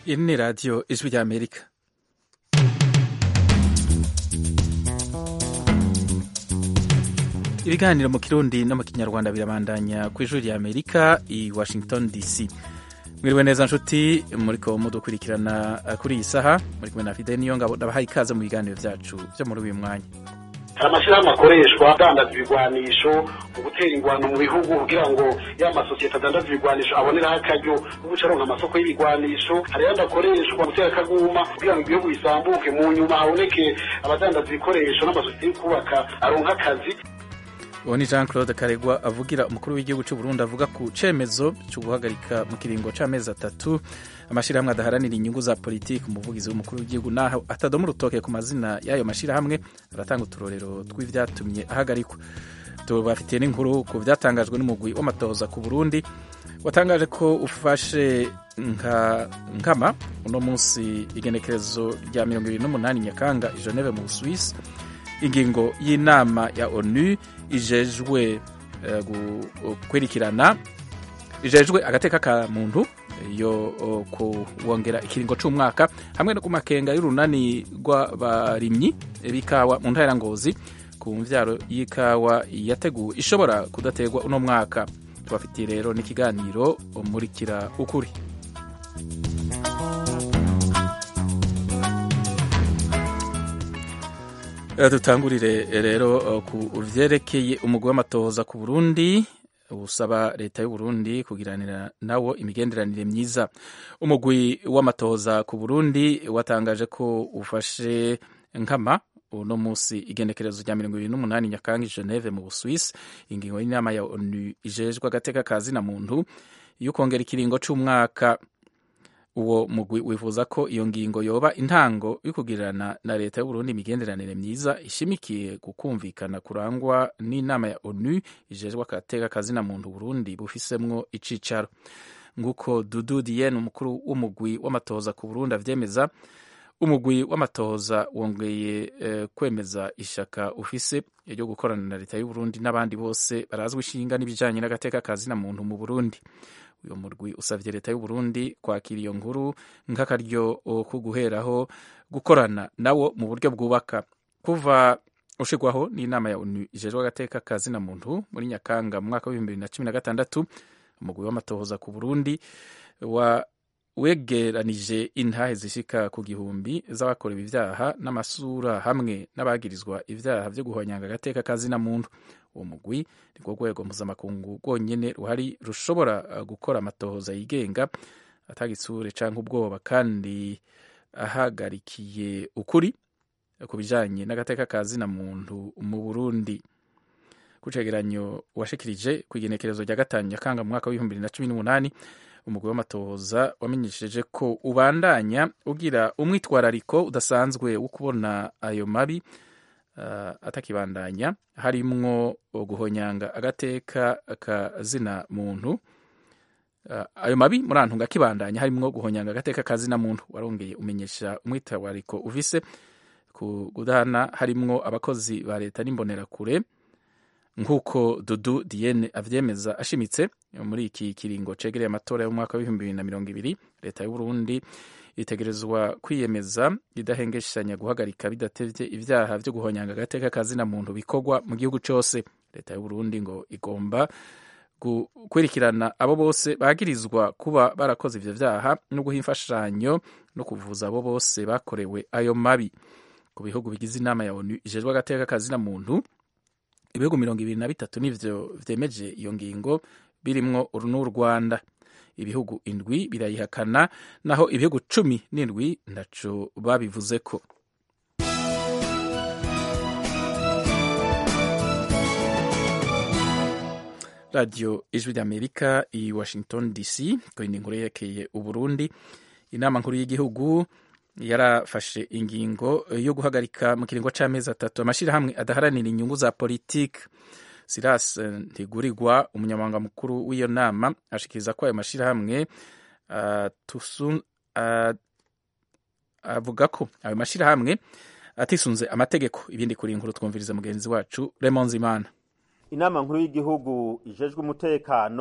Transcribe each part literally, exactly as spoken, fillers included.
Iyi ni radiyo ijwi ry'Amerika. Ibiganiro mu Kirundi no mu Kinyarwanda birabandanya ku ijwi ry'Amerika i Washington D C. Mwiriwe neza nshuti muriko mudukurikirana kuri iyi saha, muri kumwe na Fidel Niyongabo, ndabahaye ikaze mu biganiro vyacu vyo muri uyu mwanya. Amashirahamwe akoreshwa adandaza ibigwanisho mu gutera ingwano mu bihugu kugira ngo ya masosiyete adandaza ibigwanisho aboneraho akaryo ko gucaronka amasoko y'ibigwanisho, hari yandi akoreshwa gutera akaguma kugira ngo ibihugu bisambuke, mu nyuma haboneke abadandaza ibikoresho n'amasosiyete yo kubaka aronka akazi. Uwo ni Jean Claude Karegwa avugira umukuru w'igihugu cy'u Burundi, avuga ku cemezo cyo guhagarika mu kiringo c'amezi atatu amashirahamwe adaharanira inyungu za politiki. Umuvugizi w'umukuru w'igihugu naho atadoma urutoke ku mazina y'ayo mashirahamwe aratanga uturorero tw'ivyatumye ahagarikwa. Tubafitiye n'inkuru ku vyatangajwe n'umugwi w'amatohoza ku Burundi watangaje ko ufashe nka nkama uno munsi igenekerezo rya mirongo ibiri n'umunani Nyakanga i Geneve mu Swiss ingingo y'inama ya ONU ijejwe uh, kwerekirana ijejwe agateka ka muntu yo uh, kuwongera ikiringo c'umwaka hamwe no kumakenga y'urunani rw'abarimyi b'ikawa mu ntara Ngozi ku mvyaro y'ikawa yateguwe ishobora kudategwa uno mwaka. Tubafitiye rero n'ikiganiro umurikira ukuri. Dutangurire rero ku vyerekeye umugwi w'amatohoza ku Burundi usaba leta y'u Burundi kugiranira nawo imigenderanire myiza. Umugwi w'amatohoza ku Burundi watangaje ko ufashe nkama uno musi igenekerezo rya mirongo ibiri n'umunani Nyakanga i Geneve mu Busuwisi ingingo y'inama ya ONU ijejwe agateka ka zina muntu yo kongera ikiringo c'umwaka. Uwo mugwi wifuza ko iyo ngingo yoba intango yo kugirana na leta y'u Burundi imigenderanire myiza ishimikiye gukumvikana kurangwa n'inama ya ONU ijejwe agateka ka zina muntu Burundi bufisemwo icicaro. Nguko Dudu Diyen, umukuru w'umugwi w'amatohoza ku Burundi, avyemeza, umugwi w'amatohoza wongeye eh, kwemeza ishaka ufise ryo gukorana na leta y'u Burundi n'abandi bose barazwi ishinga n'ibijanye n'agateka ka zina muntu mu Burundi. Uyo murwi usavye leta y'u Burundi kwakira iyo nkuru nk'akaryo ko guheraho gukorana nawo mu buryo bwubaka. Kuva ushigwaho n'inama ya ONU ijejwe agateka ka zina muntu muri Nyakanga mu mwaka wa bibiri na cumi na gatandatu, umugwi w'amatohoza ku Burundi wa wegeranije intahe zishika ku gihumbi z'abakorewe ivyaha n'amasura hamwe n'abagirizwa ivyaha vyo guhonyanga agateka ka zina muntu. Uwo mugwi nirwo rwego mpuzamakungu rwonyene ruhari rushobora gukora amatohoza yigenga atagitsure canke ubwoba kandi ahagarikiye ukuri ku bijanye n'agateka ka zina muntu mu Burundi. Ku cegeranyo washikirije kw'igenekerezo rya gatanu Nyakanga mu mwaka wa bibiri na cumi n'umunani, umugwi w'amatohoza wamenyesheje ko ubandanya ugira umwitwarariko udasanzwe wo kubona ayo mabi Uh, atakibandanya harimwo guhonyanga agateka ka zina muntu. Uh, ayo mabi murantunga kibandanya harimwo guhonyanga agateka ka zina muntu. Warongeye umenyesha umwitawariko uvise ku gudana harimwo abakozi ba leta n'imbonera kure, nkuko Dudu Diyen avyemeza ashimitse. Muri iki kiringo cegereye amatora yo mu mwaka wa bibiri na mirongo ibiri, leta y'u Burundi itegerezwa kwiyemeza idahengeshanya guhagarika bidatevye ivyaha vyo guhonyanga agateka ka zina muntu bikorwa mu gihugu cose. Leta y'u Burundi ngo igomba kwerekirana abo bose bagirizwa kuba barakoze ivyo vyaha no guha imfashanyo no kuvuza abo bose bakorewe ayo mabi. Ku bihugu bigize inama ya ONU ijejwe agateka ka zina muntu, ibihugu mirongo ibiri na bitatu nivyo vyemeje iyo ngingo birimwo n'u Rwanda. Ibihugu indwi birayihakana naho ibihugu cumi n'indwi ndaco babivuzeko. Radio Ijwi ry'Amerika i Washington D C. Ko indi nkuru yerekeye Uburundi, inama nkuru y'igihugu yarafashe ingingo yo guhagarika mu kiringo c'amezi atatu amashirahamwe adaharanira inyungu za politiki. Silas Ntigurirwa, umunyamabanga mukuru w'iyo nama, ashikiriza ko ayo mashirahamwe uh, tusun uh, avuga ko ayo mashirahamwe atisunze amategeko. Ibindi kuri inkuru twumviriza mugenzi wacu Raymond Zimana. Inama nkuru y'igihugu ijejwe umutekano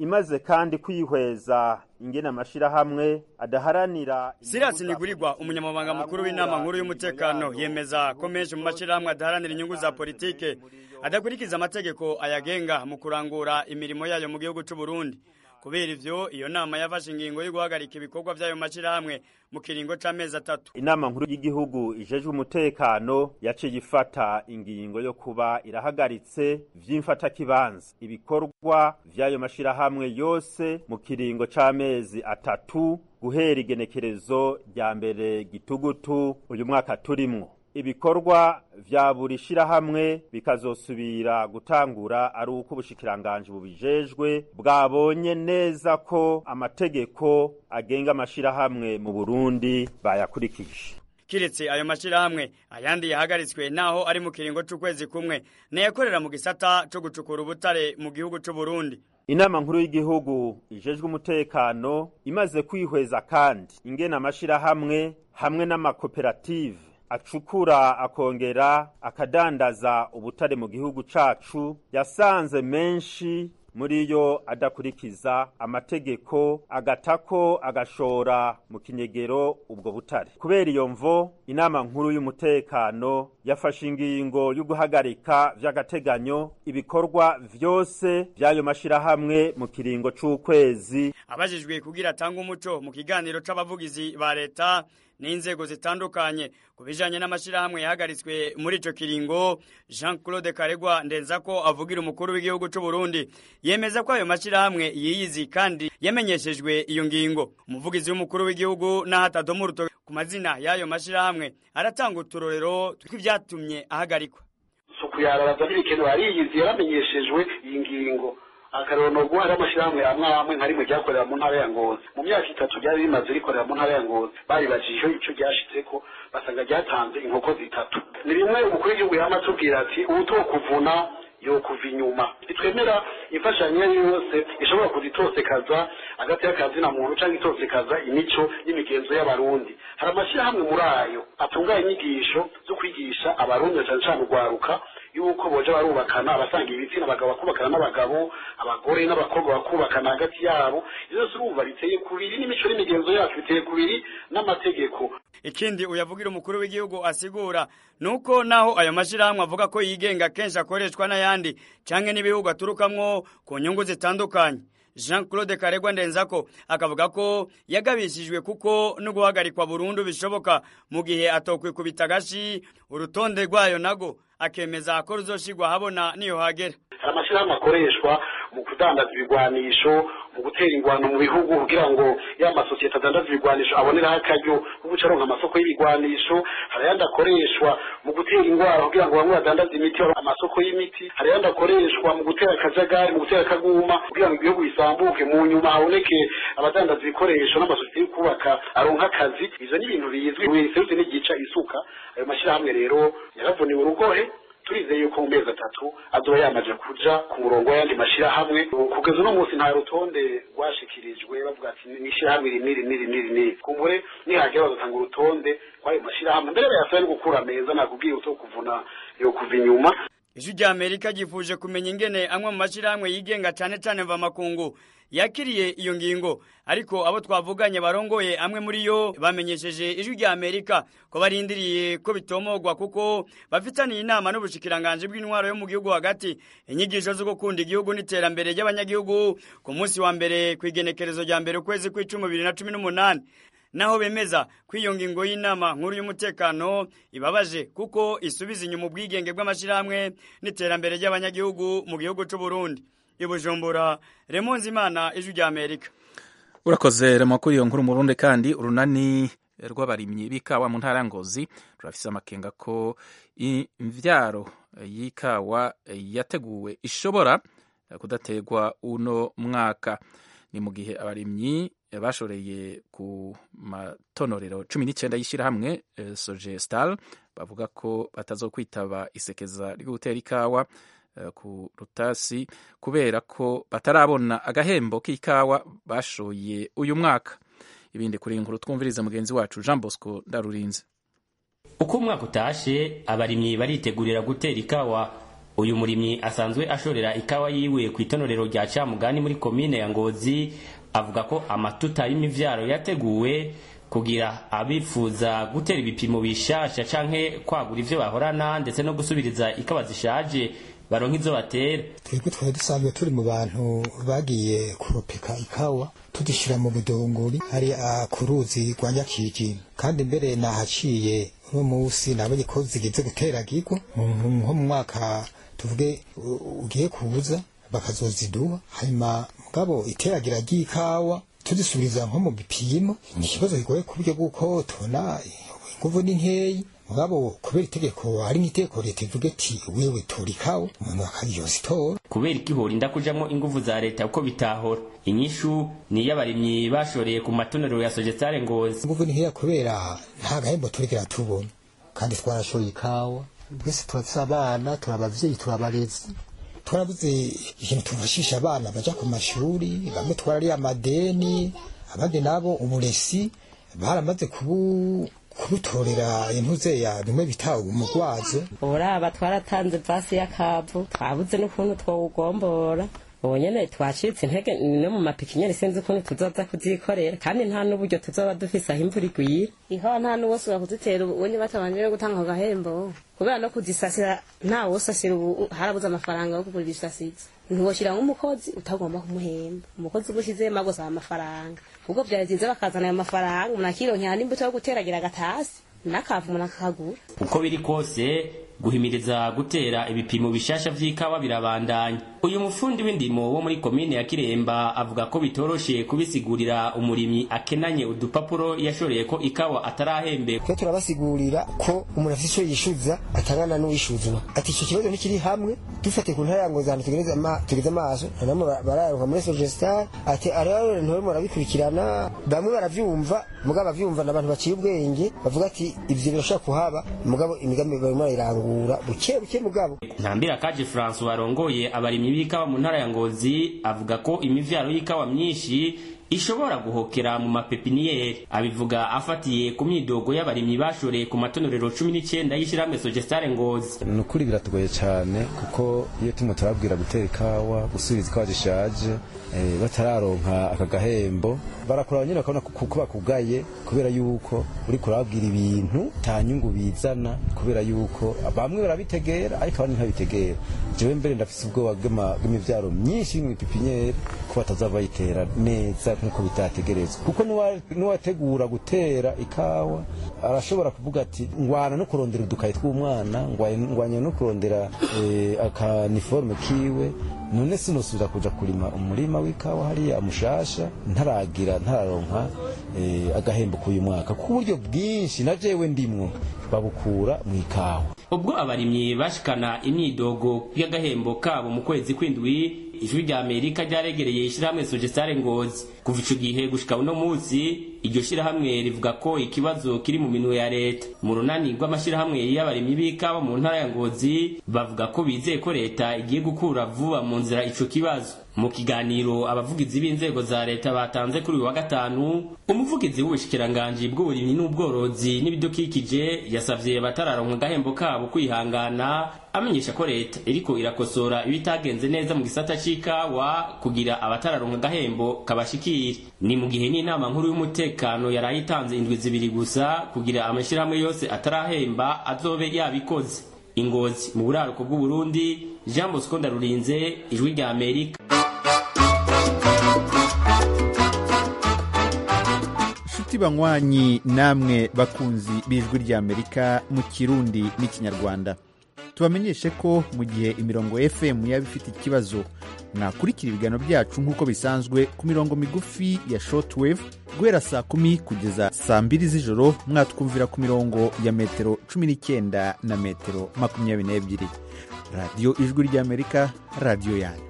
imaze kandi kwihweza ingene amashirahamwe adaharanira. Silas Nigurirwa umunyamabanga mukuru w'inama nkuru y'umutekano yemeza ko menshi mu mashirahamwe adaharanira inyungu za politike adakurikiza amategeko ayagenga mu kurangura imirimo yayo mu gihugu cy'u Burundi. Kubera ivyo iyo nama yafashe ingingo yo guhagarika ibikorwa by'ayo mashirahamwe mu kiringo c'amezi atatu. Inama nkuru y'igihugu ijejwe umutekano yaciye ifata ingingo yo kuba irahagaritse vy'imfata kibanza ibikorwa vy'ayo mashirahamwe yose mu kiringo c'amezi atatu guhera igenekerezo rya mbere gitugutu uyu mwaka turimwo. Ibikorwa vya buri shirahamwe bikazosubira gutangura ari uko ubushikiranganje bubijejwe bwabonye neza ko amategeko agenga amashirahamwe mu Burundi bayakurikije. Kiretse ayo mashirahamwe ayandi yahagaritswe naho ari mu kiringo c'ukwezi kumwe nayakorera mu gisata cyo gucukura ubutare mu gihugu c'u Burundi. Inama nkuru y'igihugu ijejwe umutekano imaze kwihweza kandi ingena amashirahamwe hamwe n'amakoperative acukura akongera akadandaza ubutare mu gihugu cacu yasanze menshi muri yo adakurikiza amategeko agatako agashora mu kinyegero ubwo butare. Kubera iyo mvo inama nkuru y'umutekano yafashe ingingo yo guhagarika vy'agateganyo ibikorwa vyose by'ayo mashirahamwe mu kiringo c'ukwezi. Abajijwe kugira atanga umuco mu kiganiro c'abavugizi ba leta n'inzego zitandukanye kubijanye n'amashirahamwe yahagaritswe muri ico kiringo, Jean Claude Karegwa Ndenzako avugira umukuru w'igihugu c'u Burundi yemeza ko ayo mashirahamwe yiyizi kandi yamenyeshejwe iyo ngingo. Umuvugizi w'umukuru w'igihugu n'ahatadomo ruto ku mazina y'ayo mashirahamwe aratanga uturorero tw'ivyatumye ahagarikwa. Sukuyaraza n'ibikenewe ariyizi yaramenyeshejwe iyi ngingo. Akaronogo hari amashirahamwe amwe amwe nka rimwe ryakorera mu ntara ya Ngozi mu myaka itatu byari bimaze rikorera mu ntara ya Ngozi bari bajije ico ryashitseko basanga ryatanze inkoko zitatu. Ni rimwe umukuru w'igihugu yamatubwira ati ubutokuvuna yo kuva inyuma twemera imfashanyo yose ishobora kuzitosekaza agati y'akazi na muntu cyangwa itosekaza imico n'imigenzo y'abarundi. Hari amashirahamwe muri ayo atunga inyigisho zo kwigisha abarundi cyane cyane ugwaruka yuko boje barubakana abasanga ibitsina abagabo bakubakana n'abagabo abagore n'abakobwa bakubakana hagati yabo. Izo surumva biteye kubiri n'imico n'imigenzo yacu biteye kubiri n'amategeko. Ikindi uyavugira umukuru w'igihugu asigura nuko naho ayo mashirahamwe avuga ko yigenga kenshi akoreshwa n'ayandi canke n'ibihugu aturukamwo ku nyungu zitandukanye. Jean Claude Karegwa Ndenzako akavuga ko yagabishijwe kuko no guhagarikwa burundu bishoboka mu gihe atokwikubita gashi urutonde rwayo nago akemeza ko ruzoshigwa habona niyo hagera. Amashirahamwe akoreshwa mu kudandaza ibigwanisho mu gutera ingwano mu bihugu kugira ngo ya masosiyete adandaza ibigwanisho abonera akaryo ubucaronka amasoko y'ibigwanisho. Hari yandi akoreshwa mu gutera ingwara kugira ngo bamwe badandaza imiti amasoko y'imiti. Hari yandi akoreshwa mu gutera akajagari mu gutera akaguma kugira ngo ibihugu bisambuke mu nyuma haboneke abadandaza ibikoresho n'amasosiyete yo kubaka aronka akazi. Izo ni ibintu bizwi wese n'igica isuka. Ayo mashirahamwe rero yaravuniwe urugohe. Turizeye yuko mu mezi atatu azoba yamaje kuja ku murongo y'andi mashirahamwe. Kugeza uno munsi nta rutonde rwashikirijwe bavuga ati n'ishirahamwe riniri niri niri niri kumbure nihagera bazatanga urutonde kwayo mashirahamwe mbere bayasaba no gukura meza nakubwiye uto kuvuna yo kuva inyuma. Ijwi rya Amerika gifuje kumenya ingene amwe mu mashirahamwe yigenga cane cane mva makungu yakiriye iyo ngingo, ariko abo twavuganye barongoye amwe muri yo bamenyesheje Ijwi rya Amerika ko barindiriye ko bitomogwa kuko bafitaniye inama n'ubushikiranganje bw'intwaro yo mu gihugu hagati inyigisho zo gukunda igihugu n'iterambere ry'abanyagihugu ku munsi wa mbere kwigenekerezo rya mbere ukwezi kw'icumi bibiri na cumi n'umunani. Naho bemeza kw'iyo ngingo y'inama nkuru y'umutekano ibabaje kuko isubiza inyuma ubwigenge bw'amashirahamwe n'iterambere ry'abanyagihugu mu gihugu c'u Burundi. Ibujumbura, Remonzi Imana, Ijwi rya Amerika. Urakoze Remo kuri iyo nkuru mu Burundi kandi urunani rw'abarimyi b'ikawa mu ntara ya Ngozi rurafise amakenga ko imvyaro y'ikawa yateguwe ishobora kudategwa uno mwaka. Ni mu gihe abarimyi bashoreye ku matonorero cumi n'icenda y'ishirahamwe Sogestal bavuga ko batazokwitaba isekeza ryo gutera ikawa ku rutasi kubera ko batarabona agahembo k'ikawa bashoye uyu mwaka. Ibindi kuri inkuru twumviriza mugenzi wacu Jean Bosco Ndarurinze. Uko umwaka utashe abarimyi baritegurira gutera ikawa uyu murimyi asanzwe ashorera ikawa yiwe ku itonorero rya Camugani muri komine ya Ngozi avuga ko amatuta y'imivyaro yateguwe kugira abifuza gutera ibipimo bishasha canke kwagura ivyo bahorana ndetse no gusubiriza ikawa zishaje baronka izo batera. Twebwe twari dusanzwe turi mu bantu bagiye kuropeka ikawa tudishira mu budongori hari akuruzi rwa Nyakiji, kandi mbere nahaciye uno musi nabonye ko zigeze guteragirwa nko mu mwaka tuvuge ugiye kuza bakazoziduha, hanyuma mugabo iteragira ry'ikawa tudisubiriza nko mu bipimo ni ikibazo kigoye ku buryo bw'uko tubona inguvu ni nkeyi, mugabo kubera itegeko hari n'iteko leta ivuga ati wewe tora ikawa umuntu akariyozitora. Kubera ikihorinda kujamwo inguvu za leta uko bitahora, inyishu ni y'abarimyi bashoreye ku matonero ya Sogestare Ngozi. Inguvu ni nkeya kubera nta gahembo turigera tubona, kandi twarashoye ikawa, twese turafise abana, turabavyeyi, turabarezi, twarabuze ikintu tufashisha abana baja ku mashuri, bamwe twarari amadeni, abandi nabo uburesi baramaze kubu kubutorera impuze ya bimwe bitawe umugwazo. Uraba twaratanze vasi y'akavu, twabuze n'ukuntu twawugombora, ubu nyene twacitse intege no mu mapikinyeri sinzi ukuntu tuzoza kuzikorera, kandi nta n'uburyo tuzoba dufise aho imvura igwira. Iho nta n'uwose wakuzitera ubu wenye batabanje gutanga ako gahembo, kubera no kuzisasira nta wosasira ubu harabuze amafaranga yo kugura ibisasiza. Ntiwoshira nk'umukozi utagomba kumuhemba, umukozi ubushize magosa amafaranga, ubwo byarazinze bakazana ayo mafaranga munakironkera n'imbuto yo guteragira gatasi nakavu munakagura. Uko biri kose guhimiriza gutera ibipimo bishasha vy'ikawa birabandanya. Uyu mufundi w'indimo wo muri komine ya Kiremba avuga ko bitoroshe kubisigurira umurimyi akenanye udupapuro yashoreye ko ikawa atarahembe. Twe turabasigurira ko umuntu afite ico yishuza atangana n'uwishuzwa, ati ico kibazo nikiri hamwe dufate ku ntara ngo zana tugereza ama tugeze amaso namwe bararuka muri Sogestare, ati arero ntowe murabikurikirana, bamwe baravyumva mugabo bavyumva n'abantu baciye ubwenge bavuga ati ivyo birashaka kuhaba, mugabo imigambi barimo irangura buke buke mugabo. Ntambira kaje François warongoye abarimyi b'ikawa mu ntara ya Ngozi avuga ko imivyaro y'ikawa myinshi ishobora guhokera mu mapepiniyeri, abivuga afatiye ku myidogo y'abarimyi bashoreye ku matonorero cumi n'icenda y'ishiramwe Sogestare Ngozi. Nukuri biratugoye cyane kuko iyo tumwe turabwira gutera ikawa gusubiza ikawa zishaje eh, batararonka aka gahembo barakora nyine bakabona kuko bakugaye kubera yuko uri kurabwira ibintu tanyungu bizana, kubera yuko bamwe barabitegera ariko abandi ntabitegera. Jewe mbere ndafise ubwoba bw'imivyaro myinshi mu pipinyeri ko batazava yitera neza nkuko bitategerezwa, kuko nuwategura gutera ikawa arashobora kuvuga ati ngwana no kurondera udukayi tw'umwana, ngwanya no kurondera eh, aka uniforme kiwe, none sinosubira kuja kurima umurima w'ikawa hariya mushasha ntaragira ntararonka eh, agahembo k'uyu mwaka ku buryo bwinshi na jewe ndimwo babukura mu ikawa. Ubwo abarimyi bashikana imyidogo y'agahembo kabo mu kwezi kwindwi, ijwi rya Amerika ryaregereye ishiramwe Sogestare Ngozi. Kuva ico gihe gushika uno munsi iryo shirahamwe rivuga ko ikibazo kiri mu minwe ya leta. Mu runani rw'amashirahamwe y'abarimyi b'ikawa mu ntara ya Ngozi bavuga ko bizeye ko leta igiye gukura vuba mu nzira ico kibazo. Mu kiganiro abavugizi b'inzego za leta batanze kuri uyu wa gatanu, umuvugizi w'ubushikiranganje bw'uburimyi n'ubworozi n'ibidukikije yasavye batararonka agahembo kabo kwihangana, amenyesha ko leta iriko irakosora ibitagenze neza mu gisata c'ikawa kugira abatararonka agahembo kabashikira. Ni mu gihe n'inama nkuru y'umutekano yarayitanze indwi zibiri gusa kugira amashirahamwe yose atarahemba azobe yabikoze. Ingozi mu buraruko bw'u Burundi, Jean Bosco Ndarurinze, ijwi rya Amerika. Shuti banywanyi namwe bakunzi b'ijwi rya Amerika mu Kirundi n'Ikinyarwanda, tubamenyeshe ko mu gihe imirongo F M yaba ifite ikibazo mwakurikira ibiganiro byacu nk'uko bisanzwe ku mirongo migufi ya shortwave guhera saa kumi kugeza saa mbiri z'ijoro, mwatwumvira ku mirongo ya metero cumi n'icyenda na metero makumyabiri n'ebyiri. Radio Ijwi ry'Amerika, radio yanyu.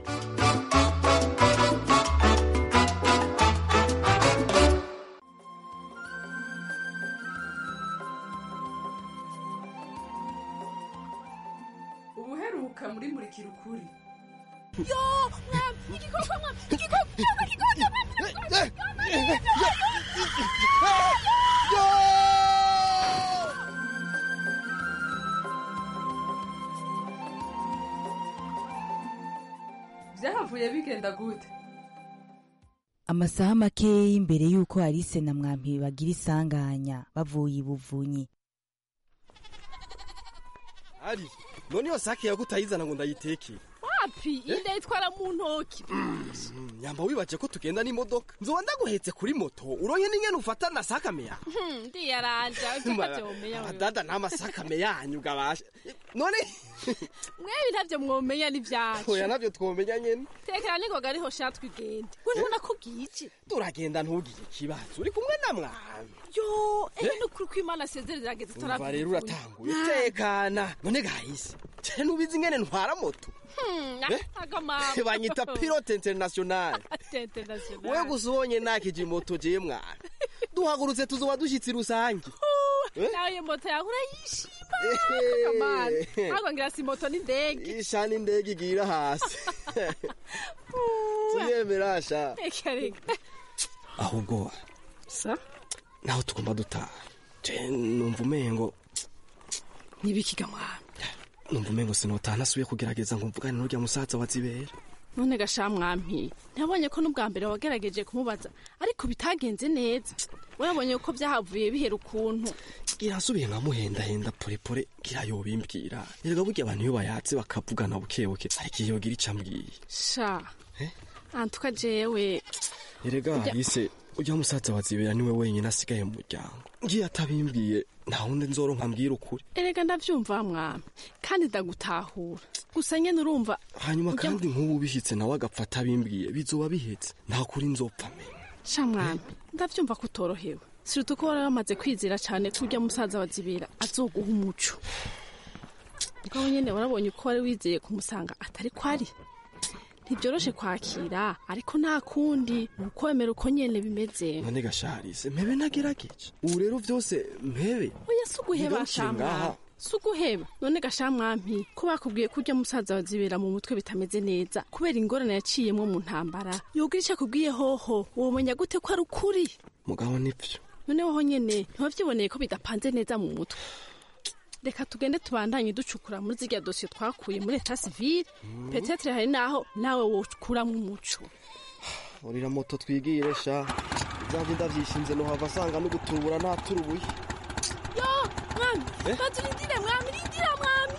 Ubuheruka muri murikira ukuri. Yo, mwam, igikoko mwam, igikoko, igikoko. Yo! amasaha makeyi imbere y'uko Alice na Mwampi bagira isanganya bavuye ibuvunyi. Ari none yo sake yagutayizana ngo ndayiteke wapi inde itwara mu ntoki nyamba wibaje ko tugenda n'imodoka nzoba ndaguhetse kuri moto uronye n'ingene ufata na sakameya ndi yaranja ukacyomenya adada nta masakame yanyu gabasha none mwewe ntavyo mwomenya n'ivyacu oya navyo twomenya nyene tekera niko gariho shatwe igende we ntubona ko bwije turagenda ntugiye ikibazo uri kumwe na Mwami yo eh no kuri kwimana sezererageze turavuga rero uratanguye tekana none gahise cyane ubizi ingene ntwara moto agamama banyita pilote international international we gusubonye nakije moto je mwana duhagurutse tuzoba dushitsi rusange nawe moto yahura yishima agamana ahubwo ngira si moto ni ndege ishani ndege igira hasi tuyemerasha ekareka ahubwo sa naho tugomba dutaha je numva umengo nibikiga mwana numva umengo sinotana suye kugerageza ngo mvugane n'urya musaza wa Zibera none gasha Mwampi nabonye ko n'ubwa mbere wagerageje kumubaza ariko bitagenze neza urabonye ko byahavuye bihera ukuntu irasubiye nkamuhenda henda pore pore gira yobimbwira erega burya abantu iyo bayatse bakavugana bukebuke ariko iyo gira icambwiye sha eh antuka jewe erega ise ujya musaza wa Zibera niwe wenyine asigaye mu muryango ngiye atabimbwiye nta wundi nzoronka mbwira ukuri erega ndavyumva Mwami kandi ndagutahura gusa nyene urumva hanyuma kandi nk'ubu bishitse nawe agapfata bimbwiye bizoba bihetse nta kuri nzopfa me sha Mwami ndavyumva kutorohewe siruta ko waramaze kwizera cyane kurya musaza wa Zibera azoguha umuco ubwo nyene warabonye ko wari wizeye kumusanga atari kwari ntibyoroshe kwakira ariko nta kundi ukwemera uko nyene bimeze none gasharise mpebe nagerageje ubu rero vyose mpebe oya suguheba shamwa suguheba none gasha Mwampi ko bakubwiye kurya musaza wa Zibera mu mutwe bitameze neza kubera ingorane yaciyemwo mu ntambara yogira ico akubwiye hoho womenya gute ko ari ukuri mugabo nivyo none waho nyene ntiwavyiboneye ko bidapanze neza mu mutwe reka tugende tubandanye ducukura muri zirya dosiye twakuye muri eta civile mm. Peut-être hari naho nawe wokura mu muco urira moto twigire sha izanje ndavyishinze no hava sanga no gutubura nta turubuye yo Mwami eh? Bazurindire Mwami rindira Mwami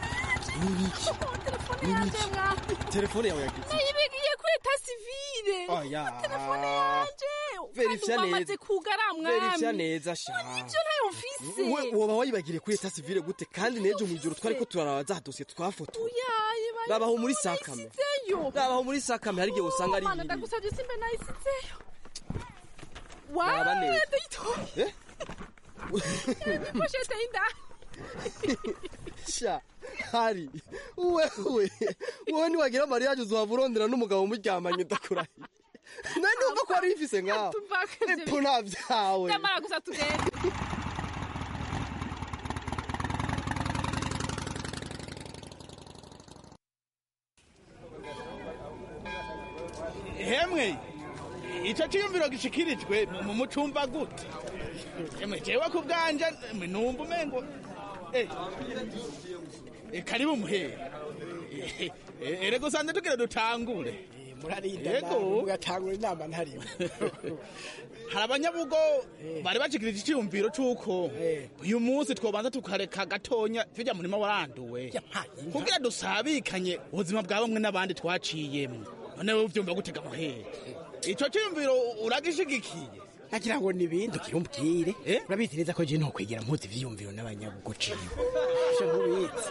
telefone yanje Mwami telefone yawe yagize nayibigiye kuri eta civile oya telefone yanje verifya neza kugara Mwami verifya neza sha ivyo nayo mfise we woba wayibagiriye kuri eta civile gute kandi nejo mu ijoro twari ko turaraba za dosiye twafoto rabaho muri sakame rabaho muri sakame hari gihe usanga ari ibiri ndagusabye simbe nayisizeyo wa eh pochete inda sha hari wewe wowe ni wagira mariage uzaburondera n'umugabo muryamanye ndakurahiye nani uva ko ari ifise ngaho epo navyawe ndamara gusa tugende hemwe ico ciyumviro gishikirijwe mu mucumba gute emwe jewe ku bwanje numva umengo eh karibu muhe erego usanze tugira dutangure murarinda mugatangura inama ntariwe hari abanyabugo bari bacikirije iciyumviro c'uko uyu munsi twobanza tukareka gatonya tujya murima waranduwe kugira dusabikanye ubuzima bwa bamwe n'abandi twaciyemwo none wowe uvyumva gutega muhere ico ciyumviro uragishigikiye nagira ngo nibindi kirumbwire urabizi neza ko je no kwegera mpuzi vyiyumviro n'abanyabugo ciwe sho ntubizi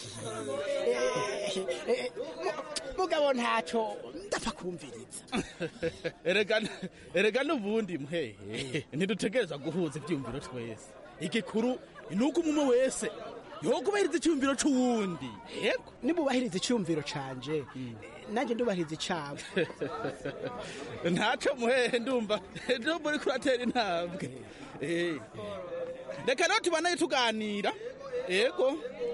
mugabo ntaco ndapfa kumviriza erega erega n'ubundi muhehe ntidutegereza guhuza ivyumviro twese igikuru nuko umwe wese yokubahiriza icyumviro c'uwundi yego nibubahiriza icyumviro canje nanjye ndubahiriza icabo ntaco muhehe ndumva ndumva uri kuratera intambwe reka rero tubanaye tuganira yego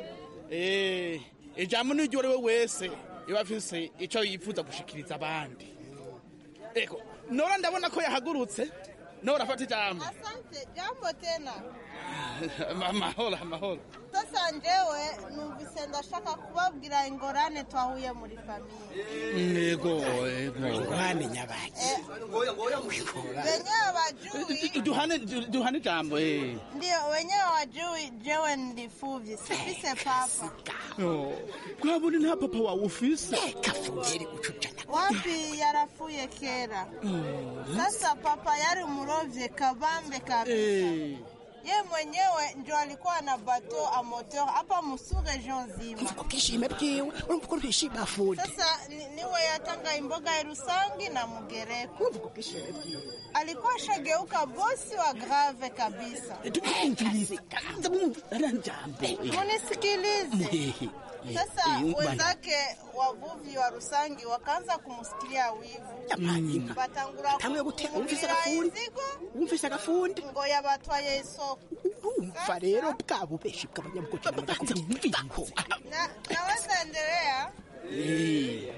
ijambo n'iryo ari we wese iba afise ico yifuza gushikiriza abandi ego nora ndabona ko yahagurutse nora fata ijambo asante jambo tena mahoro mahoro sasa njewe numvise ndashaka kubabwira ingorane twahuye muri famiye ego ego ingorane nyabaki wenyewe wajui duhane duhane jambo eh ndio wenyewe wajui jewe ndifuvye sifise papa oh kwabone nta papa wawe ufise kafungeri gucucana wapi yarafuye kera sasa papa yari umurovye kabambe kabisa eh ye mwenyewe ndio alikuwa na bateau a moteur hapa musu region zima. Ukishime bwiwe urumva ko bishima fundi. Sasa ni, niwe yatanga imboga ya Rusangi na Mugereko. Ukishime bwiwe alikuwa shageuka bosi wa grave kabisa. Tuenjilize kanza munanjambo. Munisikilize. Sasa wenzake wavuvi wa Rusangi wakaanza kumsikilia wivu. Batangura tamwe guteka umfise agafundi. Umfise agafundi. Ngo yabatwaye isoko. Umfa rero bwabo beshi bw'abanyamukoci n'abadakuza mviho. Na naweza endelea. Eh.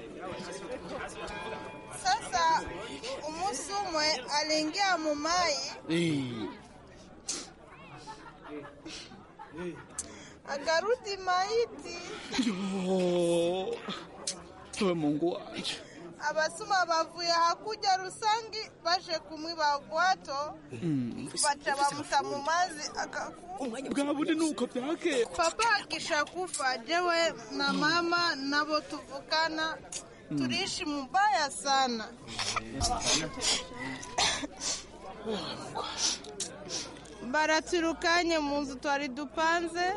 Sasa umusumwe aliingia mumai. Eh. Agarudi maiti. Yo. Ewe Mungu wanje. Abasuma bavuye hakuja Rusangi baje kumwiba gwato. Mm. Bacha bamuta mu mazi akakufa. Bwabundi nuko byake. Papa akishakufa jewe na mama nabo tuvukana. Mm. Tuliishi mbaya sana. Baraturukanye mu nzu twari dupanze.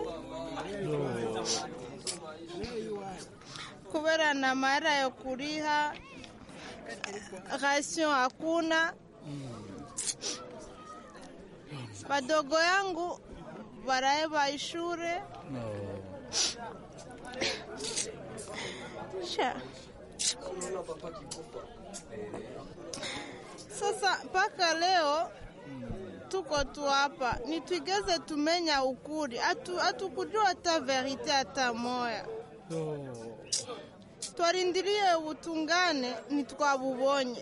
Kubera na mara yo kuriha ration hakuna. Badogo yangu baraeba ishure. Sha. Sasa paka leo tuko tu hapa nitwigeze tumenya ukuri atu atukujua hata verite hata moya. No. Twarindirie ubutungane nitwabubonye.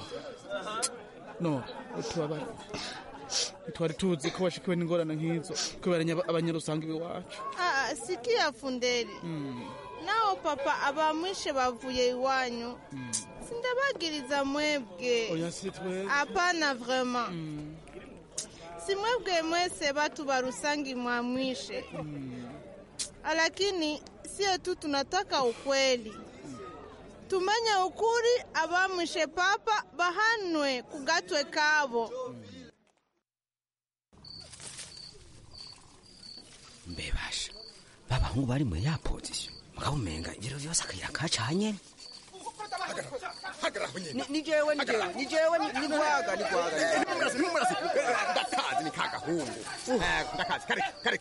No, utwabara. Twari tuzi ko washikiwe n'ingorane nk'izo kubera abanyarusangi biwacu. Ah, sikia funderi. Mm. Nao papa abamwishe bavuye iwanyu. Mm. Sindabagiriza mwebwe. Oya sitwe. Hapana vraiment. Mm. Si mwebwe mwese batu barusangi mwamwishe. Mm. Lakini sie tu tunataka ukweli. Tumenye ukuri abamwishe papa bahanwe kugatwe kabo. Mbebasha. Baba hungu bari muri ya position. Mukawumenga ibiro byose akayira kacanye. Ni jewe ni jewe ni jewe ni kwaga ni kwaga. Numurasi numurasi ndakazi ni kaga hungu. Eh ndakazi kare kare.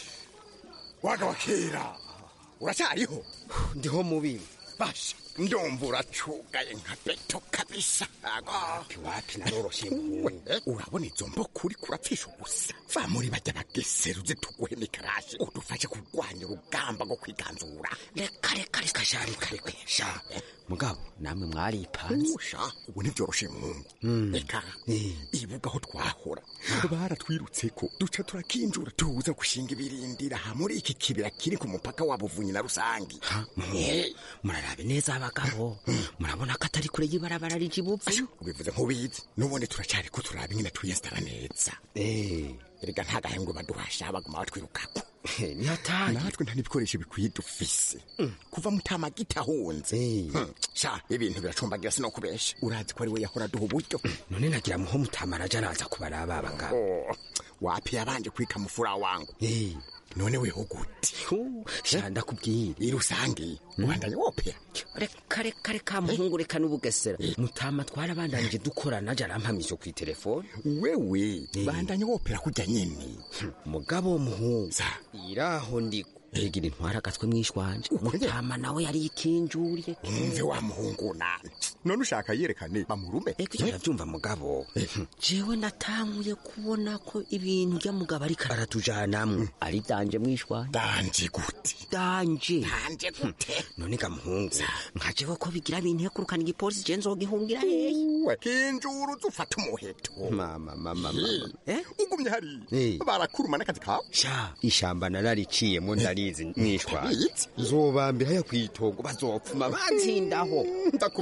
Waga wakira. Uracyariho? Ndiho mubi. Basha ndumva uracugaye nka beto kabisa. Wapi wapi naroroshye muwe. Urabona izo mboko uri kurapfisha gusa. Va muri bajya bageseruze tuguhe mikarashi. Udufashe kurwanya urugamba go kwiganzura. Reka reka reka shari kare sha. Mugabo namwe mwari ipanze. Usha ubu nivyoroshe mungu. Reka ibuga ho twahora. Baratwirutse ko duca turakinjura tuza gushinga ibirindira ha muri iki kibira kiri ku mupaka wa Buvunyi na Rusangi. Murarabe neza abagabo. Murabona ko atari kure yibarabara rijibuvu. Ubivuze nkubizi nubone turacyari ko turaba nyine tuyestara neza. Eh erega nta gahengo baduhasha baguma batwirukako. Ni hatari. Natwe nta nibikoresho bikwiye dufise. Kuva mutama gitahunze. Sha ibintu biracombagira sino kubesha. Urazi ko ari we yahora duha uburyo. None nagira muho mutamara janaza kubaraba abagabo. Wapi yabanje kwika mufura wangu. Eh none we hoguti shanda kubwira irusangi ubandanye wopera reka reka reka muhungu reka n'ubugesera mutama twarabandanije dukorana jarampamisho ku telefone wewe bandanye wopera kujya nyene mugabo muhungu iraho ndiko Egiri ntwara gatwe mwishwanje mutama nawe yari ikinjuriye umve wa muhungu nane none ushaka yerekane bamurume eko yavyumva mugabo jewe natanguye kubona ko ibintu bya mugabo ari karatujanamwe ari danje mwishwanje danje gute danje danje gute none ga muhungu nkaje ko bigira bintu kurukana igipolisi je nzogihungira hehe kinjuru zufata umuheto mama mama mama eh ugumye hari barakuruma nakazi kawe sha ishamba narariciye mu ndari mwishwa nzobambira ya kwitongo bazopfuma banzindaho ndakubwire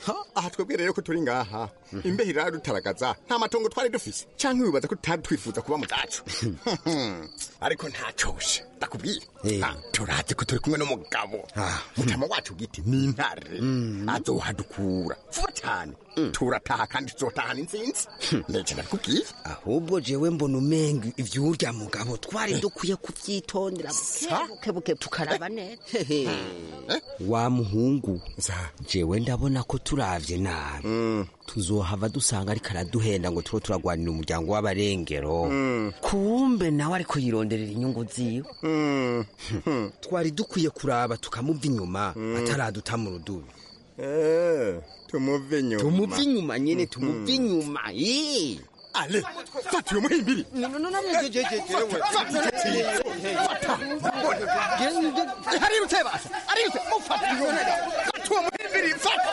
aha twebwe rero ko turi ngaha imbeho iradutaragaza nta matongo twari dufise canke wibaza ko tutari twifuza kuba mu zacu ariko ntacoshe ndakubwira turazi ko turi kumwe n'umugabo mutama wacu bwite ni intare azohadukura vuba cyane turataha kandi tuzotahana intsinzi ndetse ndakubwira ahubwo jewe mbona umenga ivyo urya mugabo twari dukwiye kuvyitondera buke buke tukaraba neza wa muhungu jewe ndabona ko turavye nabi tuzohava dusanga ariko araduhenda ngo turo turagwanira umuryango w'abarengero kumbe nawe ariko yironderera inyungu ziwe twari dukwiye kuraba tukamuva inyuma ataraduta mu rudubi tumuve inyuma tumuve inyuma nyene tumuve inyuma eh ale fata uyo muhimbiri no no no jejejejewe hari utebasa ari ute mufata fata uyo muhimbiri fata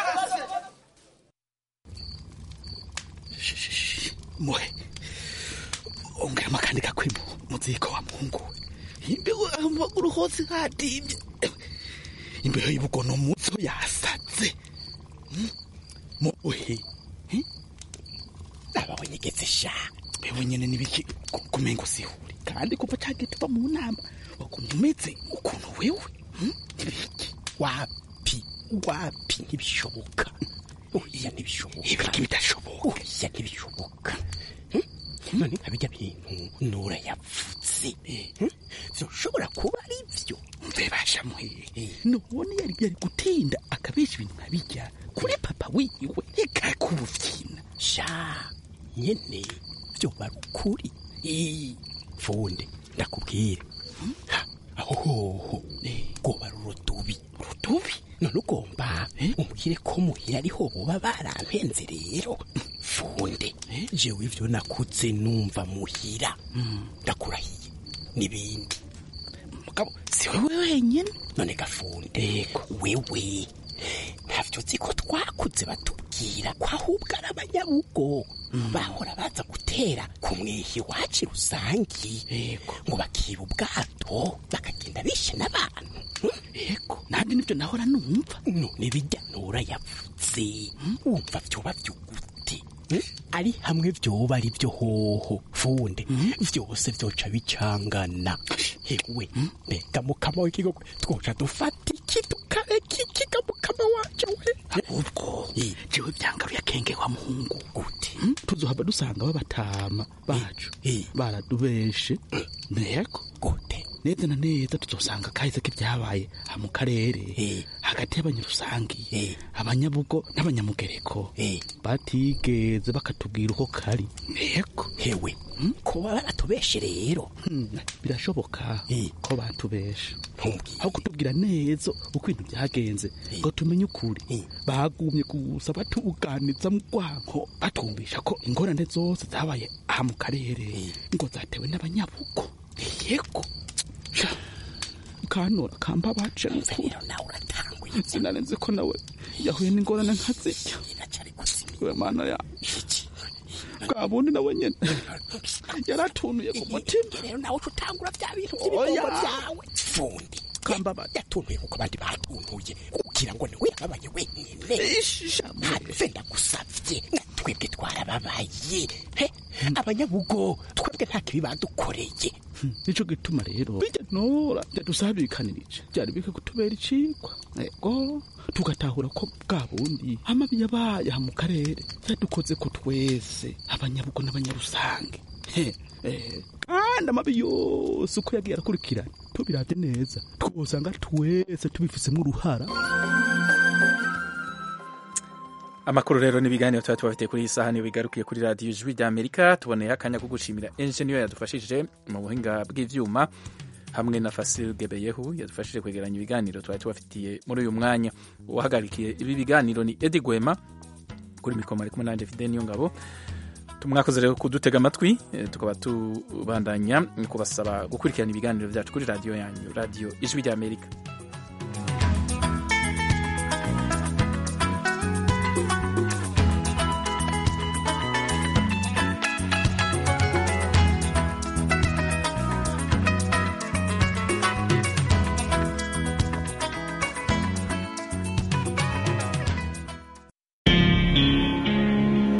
muhe ongera amakandi gakwimo muziko wa mungu imbeho amaguru hose hadimye imbeho y'ubugono mutso yasatse muhe abawe nyegetse sha bewe nyene nibiki kumengo sihuri kandi kuva cyage tuva mu nama wakumumeze ukuntu wewe nibiki wapi wapi ntibishoboka oya ntibishoboka ibiki bidashoboka oya ntibishoboka none abijya bintu nura yapfutse vyoshobora kuba ari vyo mbebasha muhehe none yari yari gutinda akabesha ibintu nkabijya kuri papa wiwe reka kubuvyina sha nyene vyo barukuri funde ndakubwira ahoho goba rurudubi rudubi none ugomba umubwire ko muhira ariho boba barampenze rero funde jewe ivyo nakutse numva muhira ndakurahiye n'ibindi mugabo si wewe wenyene none gafunde wewe ntavyo uzi ko twakuze batubwira ko ahubwo ari abanyabugo bahora baza gutera ku mwihi wacu rusangi ngo bakiba ubwato bakagenda bishe n'abantu yego nabyo nibyo nahora numva none bijya nura yavutse wumva vyoba vyugute ari hamwe vyoba ari vyo hoho funde vyose vyoca bicangana hewe mbega mukama w'ikigo twoca dufata iki tukare kikiga mukama wacu we ahubwo jewe byangaruye kenge wa muhungu gute tuzohava dusanga babatama bacu baradubeshe mbego gute neza na neza tuzosanga kahise k'ibyabaye aha mu karere hagati y'abanyarusangi abanyabugo n'abanyamugereko batigeze bakatubwira uko kari yego hewe ko baratubeshe rero birashoboka ko batubeshe aho kutubwira neza uko ibintu byagenze ngo tumenye ukuri bagumye gusa batuganiza mu rwanko batumvisha ko ingorane zose zabaye aha mu karere ngo zatewe n'abanyabugo yego kanura kamba bace rero nawe uratanguye sinarenze ko nawe yahuye n'ingorane nka zirya we mana ya bwa bundi nawe nyene yaratunuye ku mutima rero nawe utangura bya bintu by'ibikorwa byawe fundi kamba yatunuye kuko abandi batunuye kugira ngo niwe yababaye wenyine ntafenda gusavye twebwe twarababaye abanyabugo twebwe nta kibi badukoreye nico gituma rero bijya nora byadusabikanirije byari bike kutubera icikwa ego tugatahura ko bwa bundi amabi yabaye aha mu karere yadukoze ko twese abanyabugo n'abanyarusange kandi amabi yose uko yagiye arakurikirana tubiravye neza twosanga twese tubifisemo uruhara. Amakuru rero n'ibiganiro tuba tubafite kuri iyi saha niyo bigarukiye kuri radiyo ijwi ry'Amerika. Tuboneye akanya ko gushimira engineer yadufashije mu buhinga bw'ivyuma hamwe na Fasil Gebeyehu yadufashije kwegeranya ibiganiro tuba tubafitiye muri uyu mwanya. Uwahagarikiye ibi biganiro ni Eddie Gwema, kuri mikoro ari kumwe na David Niyongabo. Tumwakoze rero kudutega amatwi, tukaba tubandanya kubasaba gukurikirana ibiganiro byacu kuri radiyo yanyu, radiyo ijwi ry'Amerika.